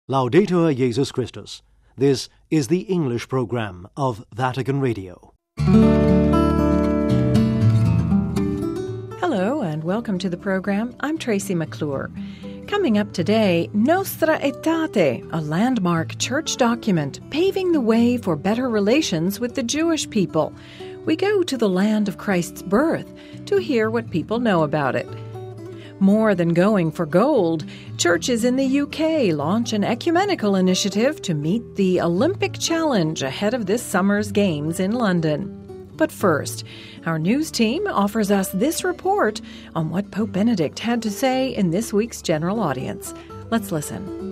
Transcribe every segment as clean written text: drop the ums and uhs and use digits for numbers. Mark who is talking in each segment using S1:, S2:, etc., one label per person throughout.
S1: Laudetur Jesus Christus. This is the English program of Vatican Radio.
S2: Hello and welcome to the program. I'm Tracy McClure. Coming up today, Nostra Aetate, a landmark church document paving the way for better relations with the Jewish people. We go to the land of Christ's birth to hear what people know about it. More than going for gold, churches in the UK launch an ecumenical initiative to meet the Olympic challenge ahead of this summer's Games in London. But first, our news team offers us this report on what Pope Benedict had to say in this week's general audience. Let's listen.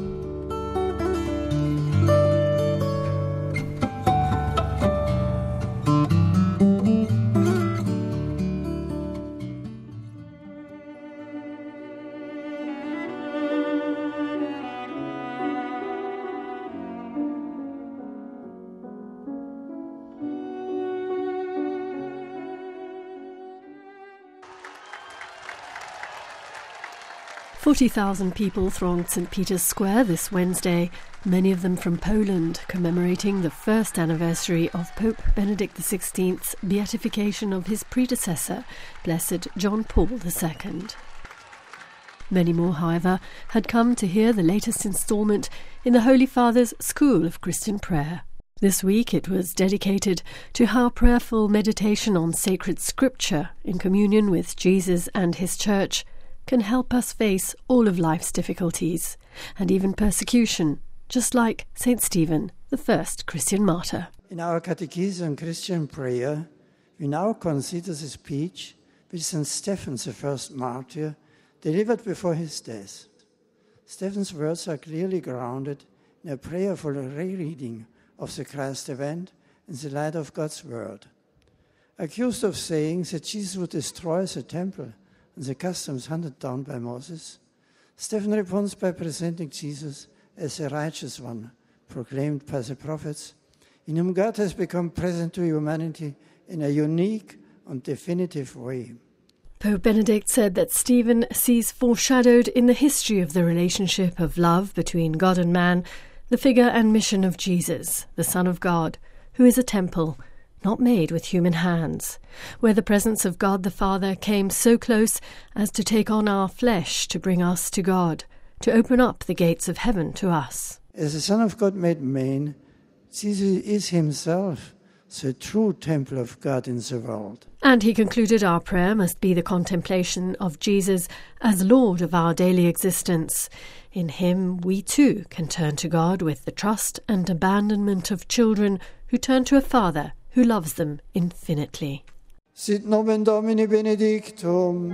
S3: "40,000 people thronged St. Peter's Square this Wednesday, many of them from Poland, commemorating the first anniversary of Pope Benedict XVI's beatification of his predecessor, Blessed John Paul II. Many more, however, had come to hear the latest instalment in the Holy Father's School of Christian Prayer. This week it was dedicated to how prayerful meditation on sacred scripture in communion with Jesus and his Church can help us face all of life's difficulties, and even persecution, just like St. Stephen, the first Christian martyr.
S4: In our Catechism on Christian Prayer, we now consider the speech which St. Stephen, the first martyr, delivered before his death. Stephen's words are clearly grounded in a prayerful rereading of the Christ event in the light of God's Word. Accused of saying that Jesus would destroy the temple and the customs handed down by Moses, Stephen responds by presenting Jesus as a righteous one, proclaimed by the prophets, in whom God has become present to humanity in a unique and definitive way.
S3: Pope Benedict said that Stephen sees foreshadowed in the history of the relationship of love between God and man the figure and mission of Jesus, the Son of God, who is a temple not made with human hands, where the presence of God the Father came so close as to take on our flesh to bring us to God, to open up the gates of heaven to us.
S4: As the Son of God made man, Jesus is himself the true temple of God in the world.
S3: And he concluded our prayer must be the contemplation of Jesus as Lord of our daily existence. In him we too can turn to God with the trust and abandonment of children who turn to a Father who loves them infinitely.
S4: Sit nomen Domini benedictum.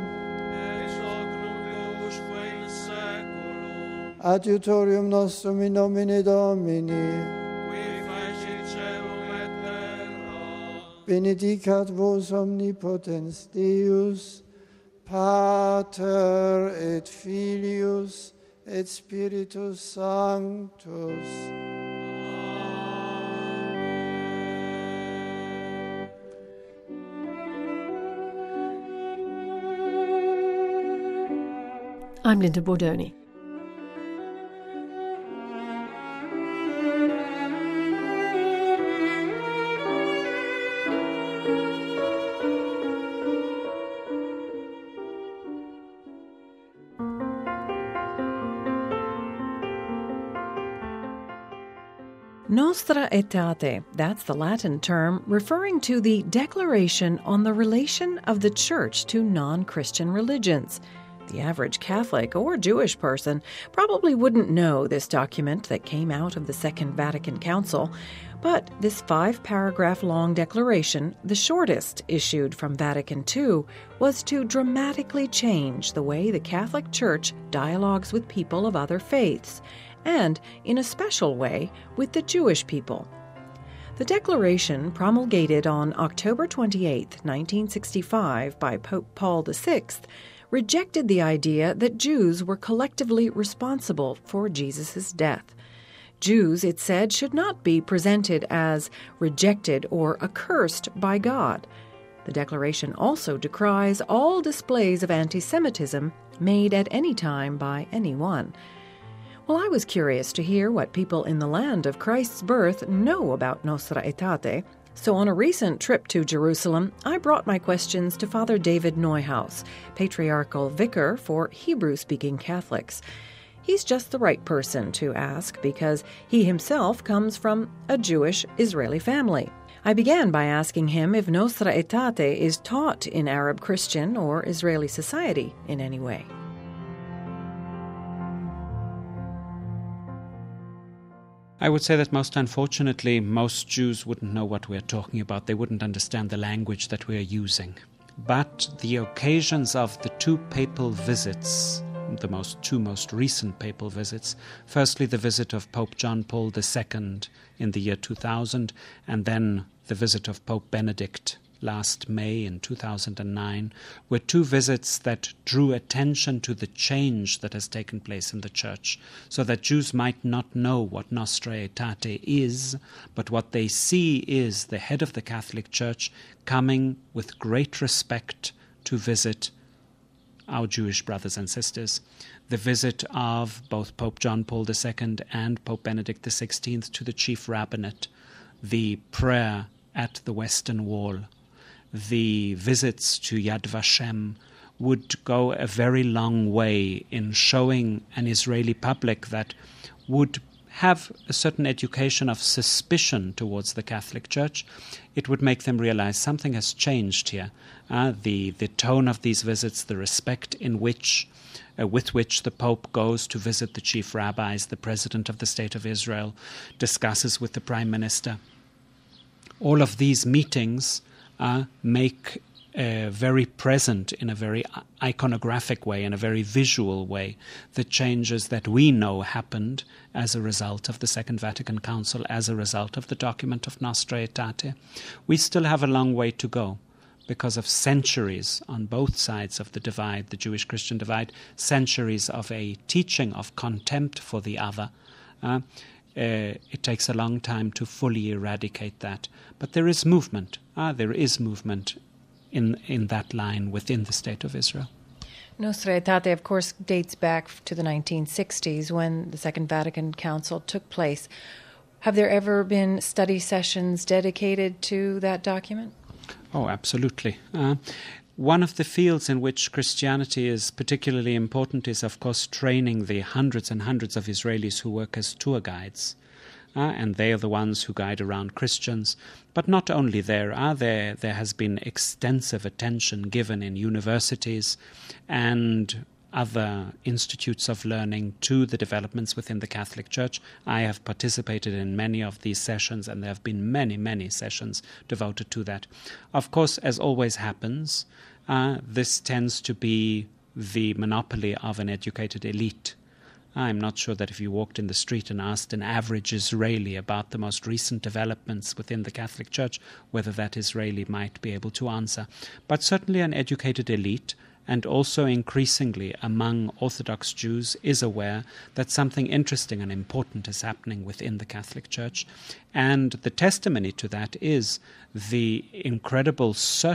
S4: Adiutorium nostrum in nomine Domini. Benedicat vos omnipotens Deus, Pater et Filius et Spiritus Sanctus.
S3: I'm Linda Bordoni.
S2: Nostra Aetate, that's the Latin term referring to the declaration on the relation of the Church to non-Christian religions. The average Catholic or Jewish person probably wouldn't know this document that came out of the Second Vatican Council, but this 5-paragraph-long declaration, the shortest issued from Vatican II, was to dramatically change the way the Catholic Church dialogues with people of other faiths, and, in a special way, with the Jewish people. The declaration, promulgated on October 28, 1965, by Pope Paul VI, rejected the idea that Jews were collectively responsible for Jesus' death. Jews, it said, should not be presented as rejected or accursed by God. The declaration also decries all displays of anti-Semitism made at any time by anyone. Well, I was curious to hear what people in the land of Christ's birth know about Nostra Aetate. So on a recent trip to Jerusalem, I brought my questions to Father David Neuhaus, Patriarchal Vicar for Hebrew-speaking Catholics. He's just the right person to ask because he himself comes from a Jewish Israeli family. I began by asking him if Nostra Aetate is taught in Arab Christian or Israeli society in any way.
S5: I would say that most unfortunately, most Jews wouldn't know what we're talking about. They wouldn't understand the language that we're using. But the occasions of the two papal visits, the two most recent papal visits, firstly the visit of Pope John Paul II in the year 2000, and then the visit of Pope Benedict last May in 2009, were two visits that drew attention to the change that has taken place in the Church, so that Jews might not know what Nostra Aetate is, but what they see is the head of the Catholic Church coming with great respect to visit our Jewish brothers and sisters. The visit of both Pope John Paul II and Pope Benedict XVI to the chief rabbinate, the prayer at the Western Wall, the visits to Yad Vashem would go a very long way in showing an Israeli public that would have a certain education of suspicion towards the Catholic Church. It would make them realize something has changed here. The tone of these visits, the respect with which the Pope goes to visit the chief rabbis, the President of the State of Israel, discusses with the Prime Minister. All of these meetings make very present in a very iconographic way, in a very visual way, the changes that we know happened as a result of the Second Vatican Council, as a result of the document of Nostra Aetate. We still have a long way to go because of centuries on both sides of the divide, the Jewish-Christian divide, centuries of a teaching of contempt for the other. It takes a long time to fully eradicate that. But there is movement. There is movement in that line within the State of Israel.
S2: Nostra Aetate, of course, dates back to the 1960s when the Second Vatican Council took place. Have there ever been study sessions dedicated to that document?
S5: Oh, absolutely. One of the fields in which Christianity is particularly important is, of course, training the hundreds and hundreds of Israelis who work as tour guides. And they are the ones who guide around Christians. But not only there has been extensive attention given in universities and other institutes of learning to the developments within the Catholic Church. I have participated in many of these sessions, and there have been many, many sessions devoted to that. Of course, as always happens, this tends to be the monopoly of an educated elite. I'm not sure that if you walked in the street and asked an average Israeli about the most recent developments within the Catholic Church, whether that Israeli might be able to answer. But certainly an educated elite, and also increasingly among Orthodox Jews, is aware that something interesting and important is happening within the Catholic Church. And the testimony to that is the incredible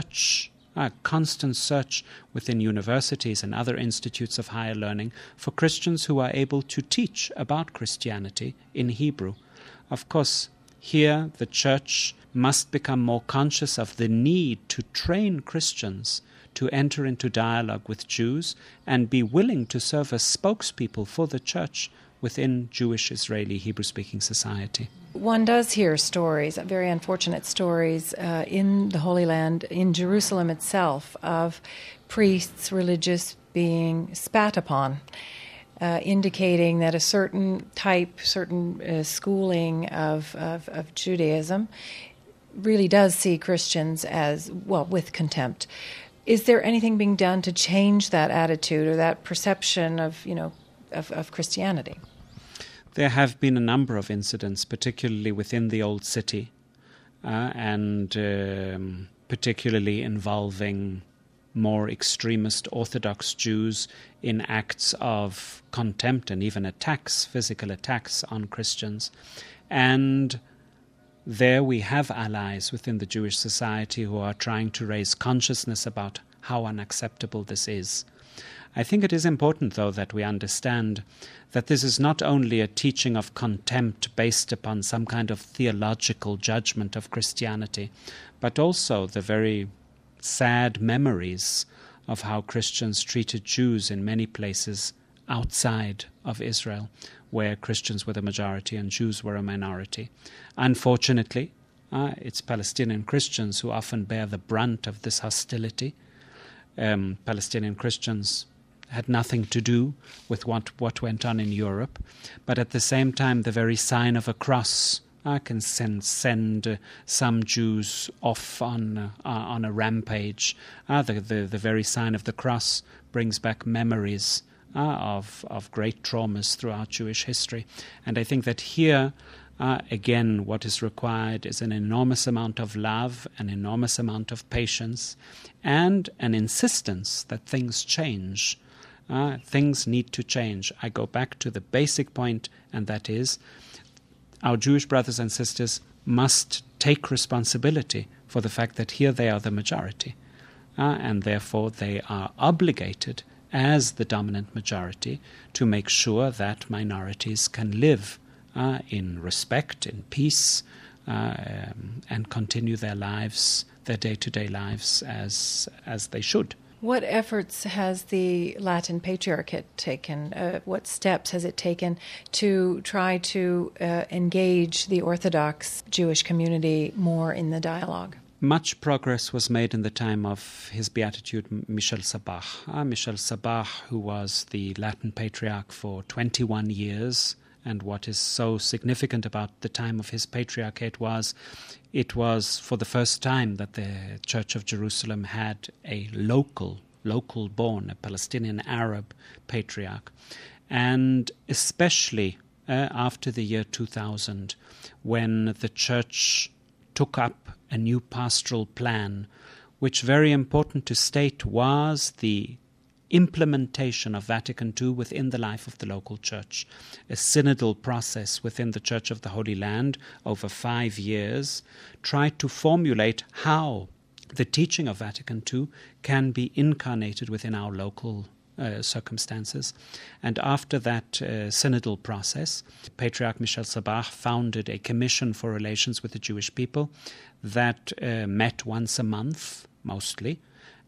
S5: constant search within universities and other institutes of higher learning for Christians who are able to teach about Christianity in Hebrew. Of course, here the Church must become more conscious of the need to train Christians to enter into dialogue with Jews and be willing to serve as spokespeople for the Church within Jewish Israeli Hebrew-speaking society.
S2: One does hear stories, very unfortunate stories, in the Holy Land, in Jerusalem itself, of priests, religious, being spat upon, indicating that a certain schooling of Judaism really does see Christians as, well, with contempt. Is there anything being done to change that attitude or that perception of Christianity?
S5: There have been a number of incidents, particularly within the Old City, and particularly involving more extremist Orthodox Jews in acts of contempt and even attacks, physical attacks on Christians. And there we have allies within the Jewish society who are trying to raise consciousness about how unacceptable this is. I think it is important, though, that we understand that this is not only a teaching of contempt based upon some kind of theological judgment of Christianity, but also the very sad memories of how Christians treated Jews in many places outside of Israel, where Christians were the majority and Jews were a minority. Unfortunately, it's Palestinian Christians who often bear the brunt of this hostility. Palestinian Christians had nothing to do with what went on in Europe, but at the same time the very sign of a cross can send some Jews off on a rampage. The very sign of the cross brings back memories of great traumas throughout Jewish history. And I think that here, again, what is required is an enormous amount of love, an enormous amount of patience, and an insistence that things change. Things need to change. I go back to the basic point, and that is our Jewish brothers and sisters must take responsibility for the fact that here they are the majority, and therefore they are obligated as the dominant majority to make sure that minorities can live in respect, in peace, and continue their lives, their day-to-day lives as they should.
S2: What efforts has the Latin Patriarchate taken? What steps has it taken to try to engage the Orthodox Jewish community more in the dialogue?
S5: Much progress was made in the time of His Beatitude Michel Sabah. Michel Sabah, who was the Latin Patriarch for 21 years, and what is so significant about the time of his patriarchate was it was for the first time that the Church of Jerusalem had a local-born, a Palestinian Arab patriarch. And especially after the year 2000, when the Church took up a new pastoral plan, which, very important to state, was the implementation of Vatican II within the life of the local church. A synodal process within the Church of the Holy Land over 5 years tried to formulate how the teaching of Vatican II can be incarnated within our local circumstances. And after that synodal process, Patriarch Michel Sabah founded a commission for relations with the Jewish people that met once a month, mostly,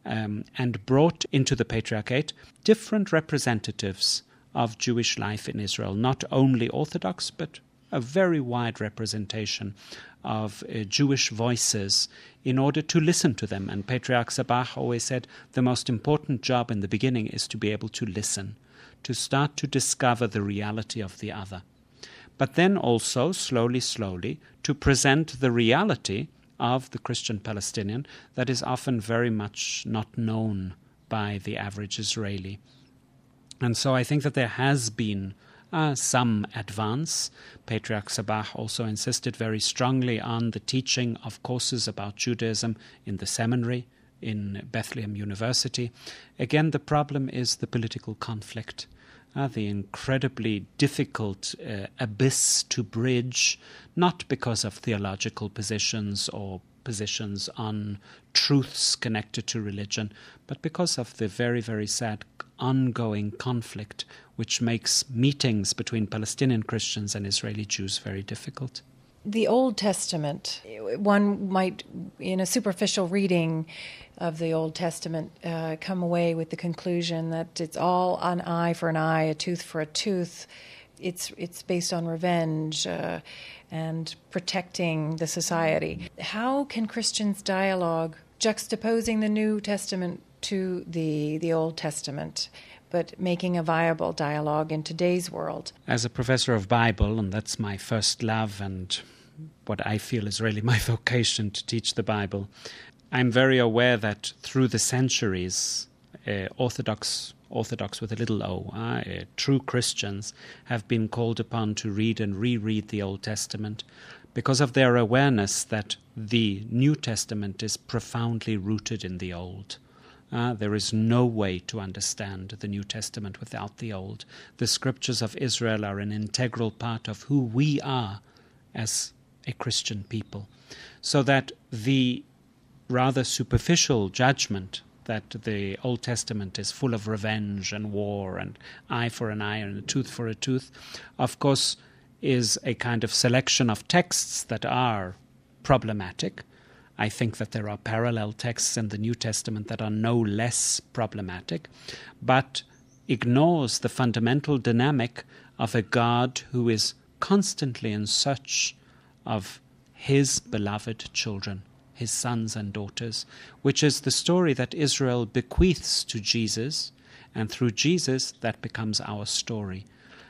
S5: and brought into the Patriarchate different representatives of Jewish life in Israel, not only Orthodox, but a very wide representation of Jewish voices in order to listen to them. And Patriarch Sabah always said the most important job in the beginning is to be able to listen, to start to discover the reality of the other. But then also, slowly, to present the reality of the Christian Palestinian that is often very much not known by the average Israeli. And so I think that there has been some advance. Patriarch Sabah also insisted very strongly on the teaching of courses about Judaism in the seminary in Bethlehem University. Again, the problem is the political conflict, the incredibly difficult abyss to bridge, not because of theological positions or positions on truths connected to religion, but because of the very, very sad ongoing conflict which makes meetings between Palestinian Christians and Israeli Jews very difficult.
S2: The Old Testament, one might, in a superficial reading of the Old Testament, come away with the conclusion that it's all an eye for an eye, a tooth for a tooth. It's based on revenge and protecting the society. How can Christians dialogue, juxtaposing the New Testament to the Old Testament, but making a viable dialogue in today's world?
S5: As a professor of Bible, and that's my first love and what I feel is really my vocation to teach the Bible, I'm very aware that through the centuries, Orthodox with a little o, true Christians have been called upon to read and reread the Old Testament because of their awareness that the New Testament is profoundly rooted in the Old. There is no way to understand the New Testament without the Old. The scriptures of Israel are an integral part of who we are as a Christian people. So that the rather superficial judgment that the Old Testament is full of revenge and war and eye for an eye and a tooth for a tooth, of course, is a kind of selection of texts that are problematic. I think that there are parallel texts in the New Testament that are no less problematic, but ignores the fundamental dynamic of a God who is constantly in search of his beloved children, his sons and daughters, which is the story that Israel bequeaths to Jesus, and through Jesus that becomes our story.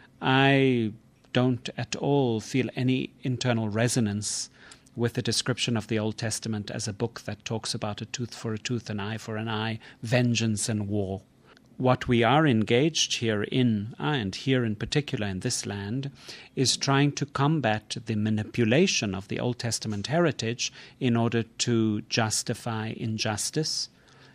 S5: I don't at all feel any internal resonance with the description of the Old Testament as a book that talks about a tooth for a tooth, an eye for an eye, vengeance and war. What we are engaged here in, and here in particular in this land, is trying to combat the manipulation of the Old Testament heritage in order to justify injustice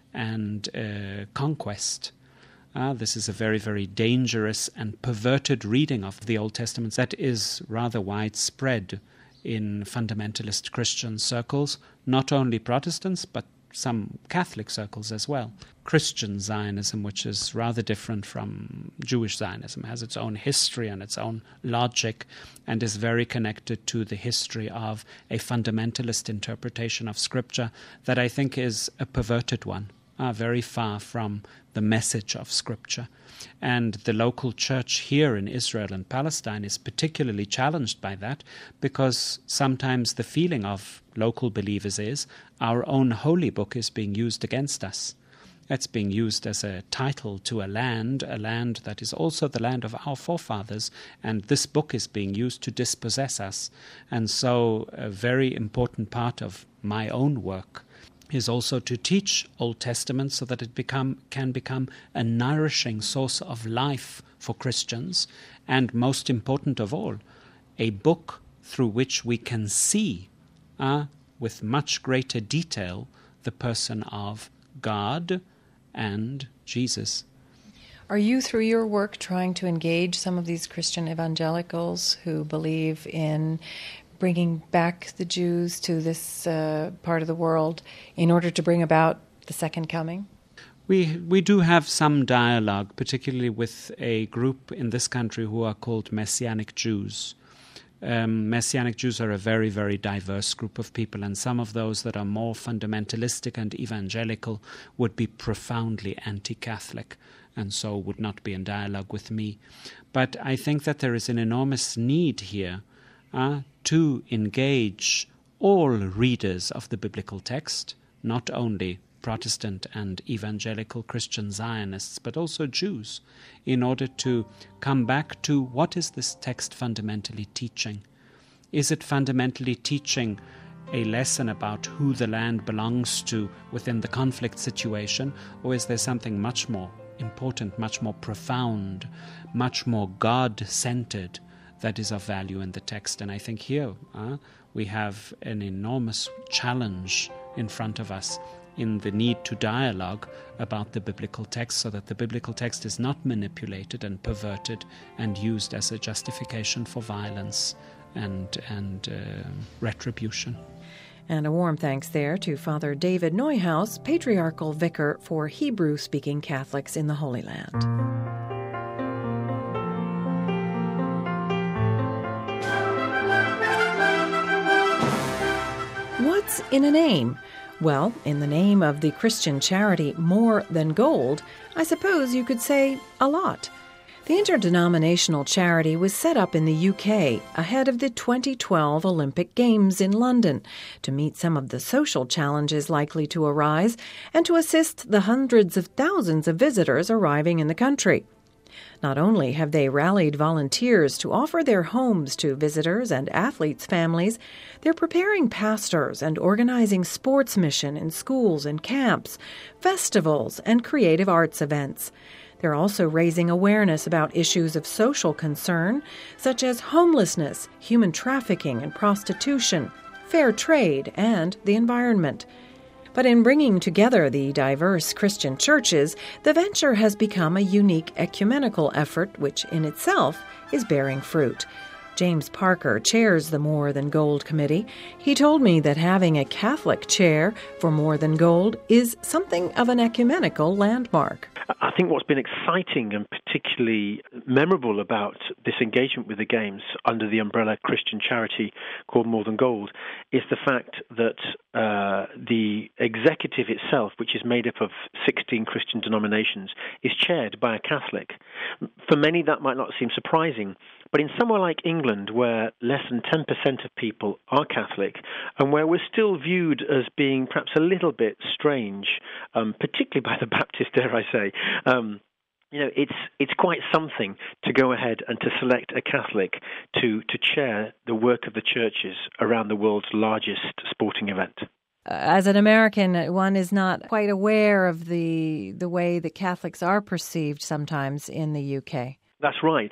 S5: and conquest. This is a very, very dangerous and perverted reading of the Old Testament that is rather widespread in fundamentalist Christian circles, not only Protestants, but some Catholic circles as well. Christian Zionism, which is rather different from Jewish Zionism, has its own history and its own logic, and is very connected to the history of a fundamentalist interpretation of Scripture that I think is a perverted one, very far from the message of Scripture. And the local church here in Israel and Palestine is particularly challenged by that, because sometimes the feeling of local believers is our own holy book is being used against us. It's being used as a title to a land that is also the land of our forefathers, and this book is being used to dispossess us. And so a very important part of my own work is also to teach Old Testament so that it can become a nourishing source of life for Christians, and most important of all, a book through which we can see with much greater detail the person of God and Jesus.
S2: Are you, through your work, trying to engage some of these Christian evangelicals who believe in bringing back the Jews to this part of the world in order to bring about the second coming?
S5: We do have some dialogue, particularly with a group in this country who are called Messianic Jews. Messianic Jews are a very, very diverse group of people, and some of those that are more fundamentalistic and evangelical would be profoundly anti-Catholic, and so would not be in dialogue with me. But I think that there is an enormous need here to engage all readers of the biblical text, not only Protestant and evangelical Christian Zionists, but also Jews, in order to come back to what is this text fundamentally teaching? Is it fundamentally teaching a lesson about who the land belongs to within the conflict situation, or is there something much more important, much more profound, much more God-centered that is of value in the text? And I think here we have an enormous challenge in front of us in the need to dialogue about the biblical text, so that the biblical text is not manipulated and perverted and used as a justification for violence and retribution.
S2: And a warm thanks there to Father David Neuhaus, Patriarchal Vicar for Hebrew-speaking Catholics in the Holy Land. What's in a name? Well, in the name of the Christian charity More Than Gold, I suppose you could say a lot. The interdenominational charity was set up in the UK ahead of the 2012 Olympic Games in London to meet some of the social challenges likely to arise and to assist the hundreds of thousands of visitors arriving in the country. Not only have they rallied volunteers to offer their homes to visitors and athletes' families, they're preparing pastors and organizing sports mission in schools and camps, festivals, and creative arts events. They're also raising awareness about issues of social concern, such as homelessness, human trafficking and prostitution, fair trade, and the environment. But in bringing together the diverse Christian churches, the venture has become a unique ecumenical effort which in itself is bearing fruit. James Parker chairs the More Than Gold Committee. He told me that having a Catholic chair for More Than Gold is something of an ecumenical landmark.
S6: I think what's been exciting and particularly memorable about this engagement with the Games under the umbrella Christian charity called More Than Gold is the fact that the executive itself, which is made up of 16 Christian denominations, is chaired by a Catholic. For many, that might not seem surprising, but in somewhere like England, where less than 10% of people are Catholic, and where we're still viewed as being perhaps a little bit strange, particularly by the Baptists, dare I say, it's quite something to go ahead and to select a Catholic to chair the work of the churches around the world's largest sporting event.
S2: As an American, one is not quite aware of the way that Catholics are perceived sometimes in the UK.
S6: That's right.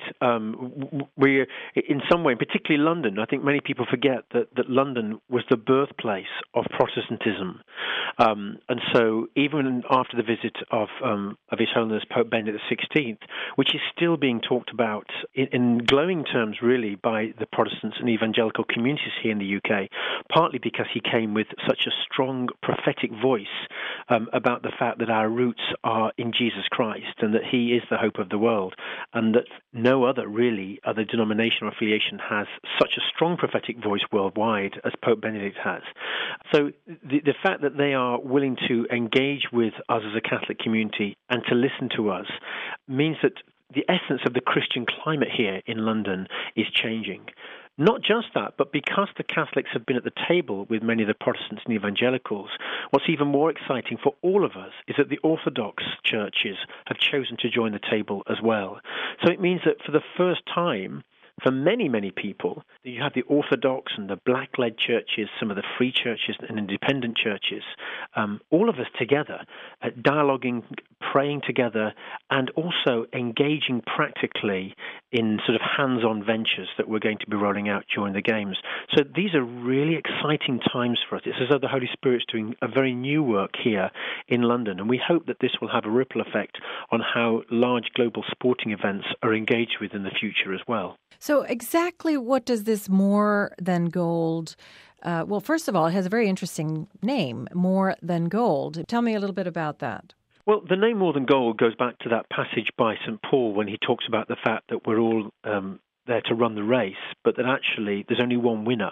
S6: We, in some way, particularly London, I think many people forget that London was the birthplace of Protestantism. And so even after the visit of His Holiness Pope Benedict XVI, which is still being talked about in glowing terms, really, by the Protestants and evangelical communities here in the UK, partly because he came with such a strong prophetic voice about the fact that our roots are in Jesus Christ and that he is the hope of the world, and that no other denomination or affiliation has such a strong prophetic voice worldwide as Pope Benedict has. So the fact that they are willing to engage with us as a Catholic community and to listen to us means that the essence of the Christian climate here in London is changing. Not just that, but because the Catholics have been at the table with many of the Protestants and evangelicals, what's even more exciting for all of us is that the Orthodox churches have chosen to join the table as well. So it means that for the first time, for many, many people, you have the Orthodox and the black-led churches, some of the free churches and independent churches, all of us together, dialoguing, praying together, and also engaging practically in sort of hands-on ventures that we're going to be rolling out during the Games. So these are really exciting times for us. It's as though the Holy Spirit's doing a very new work here in London, and we hope that this will have a ripple effect on how large global sporting events are engaged with in the future as well.
S2: So exactly what does this More Than Gold, well, first of all, it has a very interesting name, More Than Gold. Tell me a little bit about that.
S6: Well, the name More Than Gold goes back to that passage by St. Paul when he talks about the fact that we're all there to run the race, but that actually there's only one winner.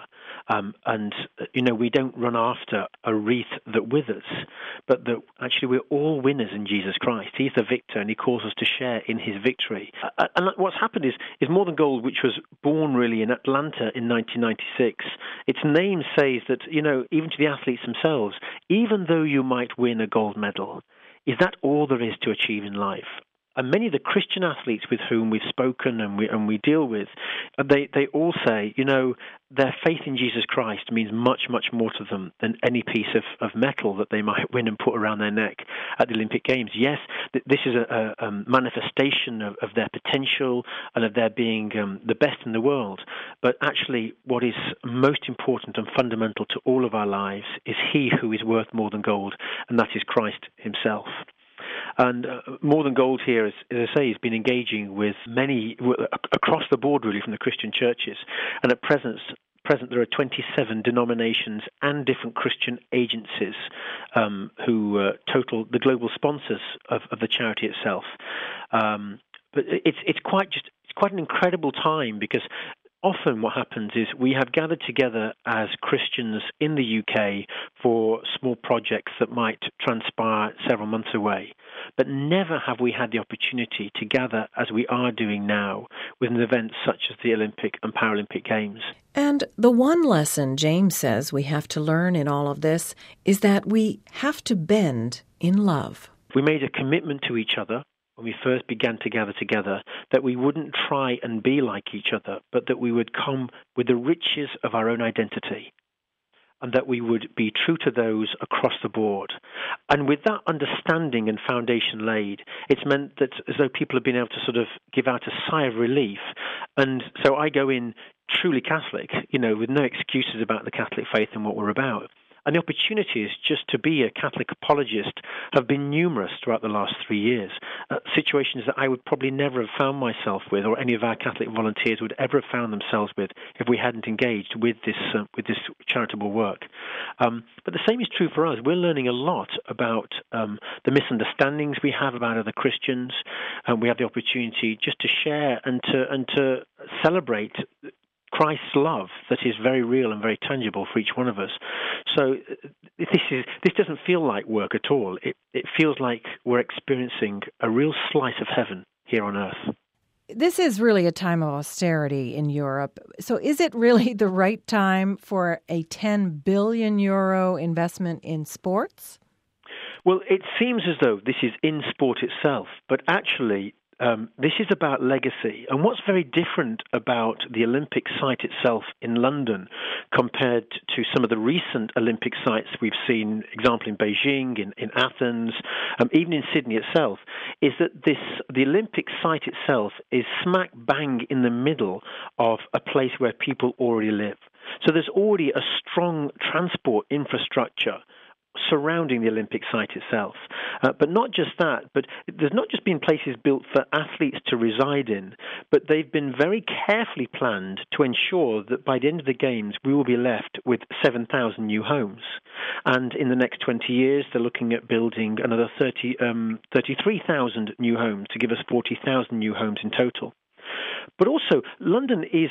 S6: We don't run after a wreath that withers, but that actually we're all winners in Jesus Christ. He's the victor, and he calls us to share in his victory. And what's happened is More Than Gold, which was born really in Atlanta in 1996, its name says that, even to the athletes themselves, even though you might win a gold medal, is that all there is to achieve in life? And many of the Christian athletes with whom we've spoken and we deal with, they all say, their faith in Jesus Christ means much, much more to them than any piece of metal that they might win and put around their neck at the Olympic Games. Yes, this is a manifestation of their potential and of their being the best in the world. But actually, what is most important and fundamental to all of our lives is he who is worth more than gold, and that is Christ himself. And More Than Gold here, as I say, has been engaging with many across the board, really, from the Christian churches. And at present, there are 27 denominations and different Christian agencies who total the global sponsors of the charity itself. But it's quite an incredible time, because often what happens is we have gathered together as Christians in the UK for small projects that might transpire several months away. But never have we had the opportunity to gather as we are doing now with an event such as the Olympic and Paralympic Games.
S2: And the one lesson James says we have to learn in all of this is that we have to bend in love.
S6: We made a commitment to each other when we first began to gather together, that we wouldn't try and be like each other, but that we would come with the riches of our own identity, and that we would be true to those across the board. And with that understanding and foundation laid, it's meant that as though people have been able to sort of give out a sigh of relief. And so I go in truly Catholic, with no excuses about the Catholic faith and what we're about. And the opportunities just to be a Catholic apologist have been numerous throughout the last 3 years, situations that I would probably never have found myself with, or any of our Catholic volunteers would ever have found themselves with, if we hadn't engaged with this charitable work. But the same is true for us. We're learning a lot about the misunderstandings we have about other Christians, and we have the opportunity just to share and to celebrate Christ's love that is very real and very tangible for each one of us. So this doesn't feel like work at all. It feels like we're experiencing a real slice of heaven here on earth.
S2: This is really a time of austerity in Europe. So is it really the right time for a 10 billion euro investment in sports?
S6: Well, it seems as though this is in sport itself, but actually this is about legacy. And what's very different about the Olympic site itself in London compared to some of the recent Olympic sites we've seen, example in Beijing, in Athens, even in Sydney itself, is that the Olympic site itself is smack bang in the middle of a place where people already live. So there's already a strong transport infrastructure surrounding the Olympic site itself. But not just that, but there's not just been places built for athletes to reside in, but they've been very carefully planned to ensure that by the end of the Games, we will be left with 7,000 new homes. And in the next 20 years, they're looking at building another 33,000 new homes to give us 40,000 new homes in total. But also, London is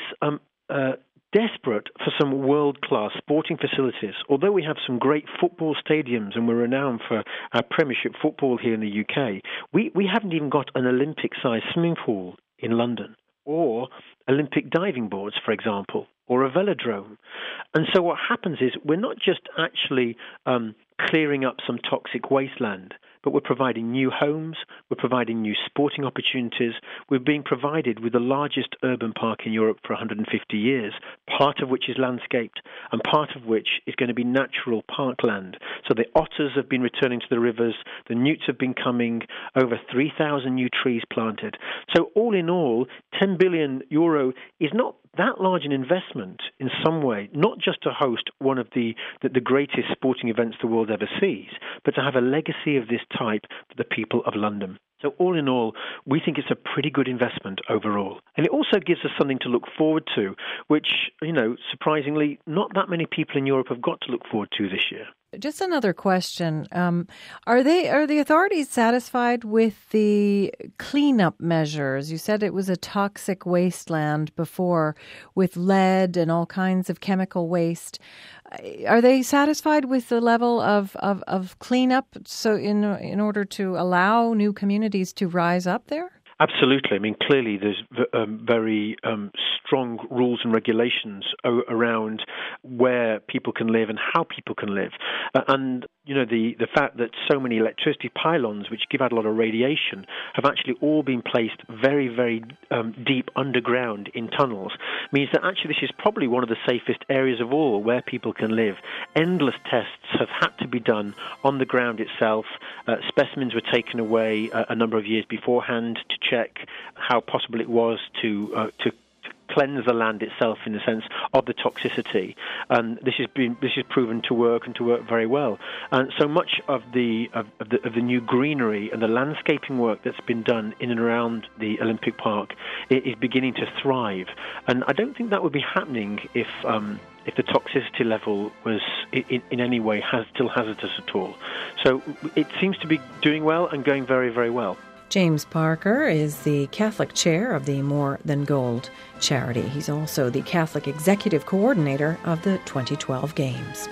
S6: desperate for some world-class sporting facilities. Although we have some great football stadiums and we're renowned for our Premiership football here in the UK, we haven't even got an Olympic-sized swimming pool in London, or Olympic diving boards, for example, or a velodrome. And so what happens is we're not just actually clearing up some toxic wasteland, but we're providing new homes, we're providing new sporting opportunities, we're being provided with the largest urban park in Europe for 150 years, part of which is landscaped, and part of which is going to be natural parkland. So the otters have been returning to the rivers, the newts have been coming, over 3,000 new trees planted. So all in all, 10 billion euro is not that large an investment in some way, not just to host one of the greatest sporting events the world ever sees, but to have a legacy of this type for the people of London. So all in all, we think it's a pretty good investment overall. And it also gives us something to look forward to, which, surprisingly, not that many people in Europe have got to look forward to this year.
S2: Just another question. Are the authorities satisfied with the cleanup measures? You said it was a toxic wasteland before with lead and all kinds of chemical waste. Are they satisfied with the level of cleanup so in order to allow new communities to rise up there?
S6: Absolutely. I mean, clearly there's very strong rules and regulations around where people can live and how people can live. And, the fact that so many electricity pylons, which give out a lot of radiation, have actually all been placed very, very deep underground in tunnels, means that actually this is probably one of the safest areas of all where people can live. Endless tests have had to be done on the ground itself. Specimens were taken away a number of years beforehand to check how possible it was to cleanse the land itself in the sense of the toxicity, and this is proven to work and to work very well. And so much of the new greenery and the landscaping work that's been done in and around the Olympic Park is beginning to thrive. And I don't think that would be happening if the toxicity level was in any way still hazardous at all. So it seems to be doing well and going very, very well.
S2: James Parker is the Catholic chair of the More Than Gold charity. He's also the Catholic executive coordinator of the 2012 Games.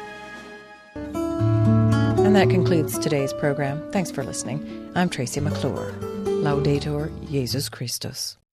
S2: And that concludes today's program. Thanks for listening. I'm Tracy McClure. Laudetur Jesus Christus.